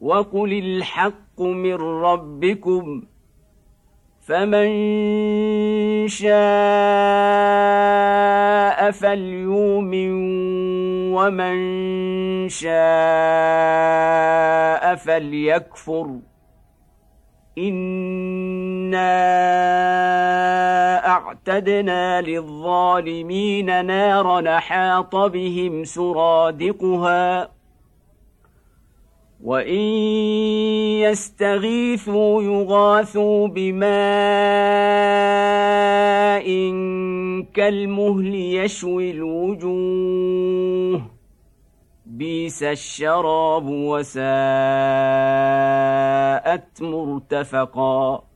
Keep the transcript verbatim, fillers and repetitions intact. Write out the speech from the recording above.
وقل الحق من ربكم فمن شاء فليؤمن ومن شاء فليكفر إنا أعتدنا للظالمين نارا أحاط بهم سرادقها وإن يستغيثوا يغاثوا بماء كالمهل يشوي الوجوه بئس الشراب وساءت مرتفقا.